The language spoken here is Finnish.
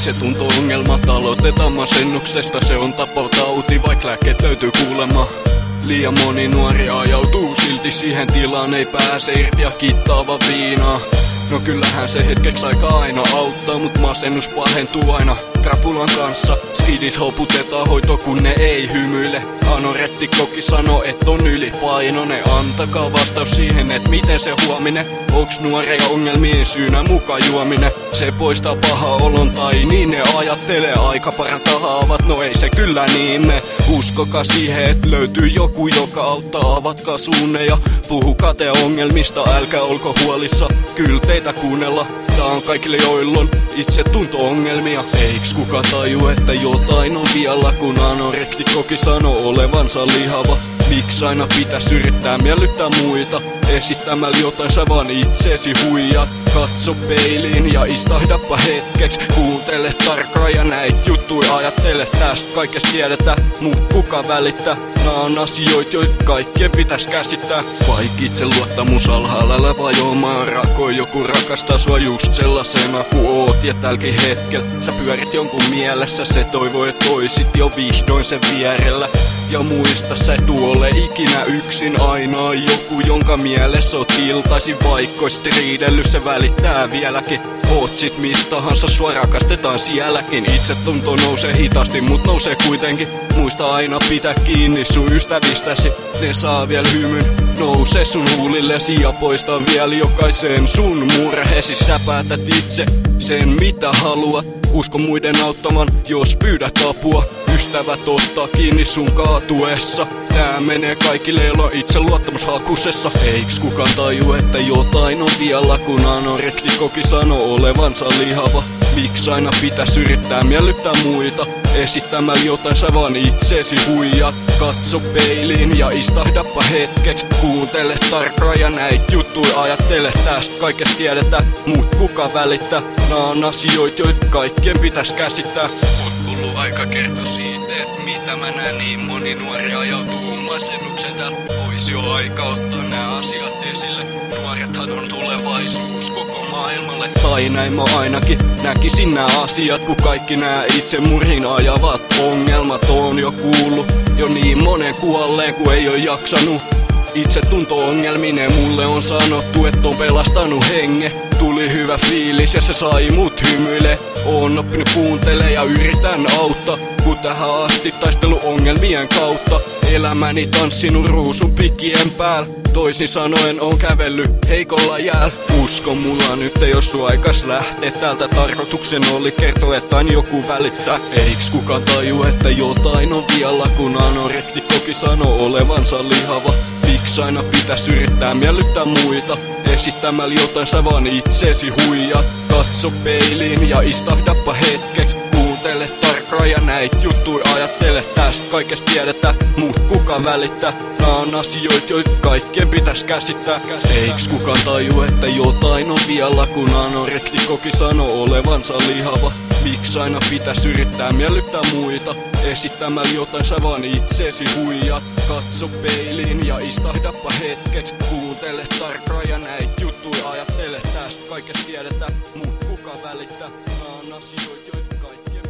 Itsetunto-ongelma aloitetaan masennuksesta, se on tapotauti, vaik lääkkeet löytyy kuulemma. Liian moni nuori ajautuu silti siihen tilaan, ei pääse irti ja kittaava viinaa. No kyllähän se hetkeksi aika aina auttaa, mut masennus pahentuu aina krapulan kanssa. Skidit hoputetaan hoito kun ne ei hymyile. Anorektikkokin sano et on ylipainoinen. Antakaa vastaus siihen et miten se huominen. Onks nuoria ongelmien syynä muka juominen? Se poistaa paha olon tai niin ne ajattelee. Aika parantaa haavat, no ei se kyllä niin me. Uskokaa siihen et löytyy joku joka auttaa. Avatkaa suunne ja puhukaa te ongelmista. Älkää olko huolissa, kyl teitä kuunnella. Tää on kaikille joilla on itsetunto-ongelmia. Eiks kuka taju että jotain on vialla, kun anorektikkokin sanoo olevansa lihava. Miks aina pitäis yrittää miellyttää muita? Esittämällä jotain sä vaan itseesi huijat. Katso peiliin ja istahdappa hetkeks. Kuuntele tarkkaan ja näit juttui ajattele. Tästä kaikesta tiedetään, mut kuka välittää? Nää on asioit, joit kaikkien pitäis käsittää. Vaik itseluottamus alhaalla vajoamaan rakoi. Joku rakastaa sua just sellaisena ku oot. Ja tälläkin hetkellä sä pyörit jonkun mielessä. Se toivoo et oisit jo vihdoin sen vierellä. Ja muista sä et ole ikinä yksin, aina joku jonka mielessä oot iltaisin vaikkoist riidellyt, se välittää vieläkin. Oot sit mistahansa, sua rakastetaan sielläkin. Itsetunto nousee hitaasti, mut nousee kuitenkin. Muista aina pitää kiinni sun ystävistäsi, ne saa vielä hymyn. Nouse sun huulillesi ja poista vielä jokaisen sun murheesi. Sä päätät itse sen mitä haluat. Usko muiden auttaman, jos pyydät apua. Ystävät ottaa kiinni sun kaatuessa. Tää menee kaikille, joilla on itseluottamus hakusessa. Eiks kukaan taju että jotain on vialla, kun anorektikkokin sanoo olevansa lihava. Miks aina pitäis yrittää miellyttää muita? Esittämällä jotain sä vaan itseesi huijat. Katso peiliin ja istahdappa hetkeks. Kuuntele tarkkaan ja näit juttui ajattele. Tästä kaikesta tiedetään, mut kuka välittää? Nää on asioit, joit kaikkien pitäis käsittää. Kuluu aika kertoa siitä, et mitä mä näen, niin moni nuori ajautuu masennuksen. Täällä ois jo aika ottaa nää asiat esille. Nuorethan on tulevaisuus koko maailmalle. Tai näin mä ainakin näkisin nää asiat, kun kaikki nää itsemurhiin ajavat ongelmat on jo kuullut. Jo niin monen kuolleen, kun ei oo jaksanut. Itsetunto-ongelminen mulle on sanottu, et on pelastanut henge. Tuli hyvä fiilis ja se sai mut hymyile. Oon oppinut kuuntele ja yritän auttaa, kun tähän asti taistelu ongelmien kautta. Elämäni tanssinut ruusun pikkien päällä. Toisin sanoen on kävellyt heikolla jäällä. Usko mulla nyt ei oo sua aikas lähtee täältä. Tarkoituksen oli kertoa, että aina joku välittää. Eiks kukaan taju että jotain on vialla, kun anorektikkokin sanoo olevansa lihava. Miks aina pitäis yrittää miellyttää muita? Esittämällä jotain sä vaan itseesi huijat. Katso peiliin ja istahdappa hetkeks. Kuuntele tarkkaan ja näit juttui ajattele. Tästä kaikesta tiedetään, mut kuka välittää? Nää on asioit, joit kaikkien pitäis käsittää. Eiks kukaan taju että jotain on vialla, kun anorektikkokin sanoo olevansa lihava. Miks aina pitäis yrittää miellyttää muita? Esittämällä jotain sä vaan itseesi huijat. Katso peiliin ja istahdappa hetkeks. Kuuntele tarkkaan ja näit juttui ajattele. Tästä kaikesta tiedetään, mut kuka välittää? Nää on asioit, joit kaikkien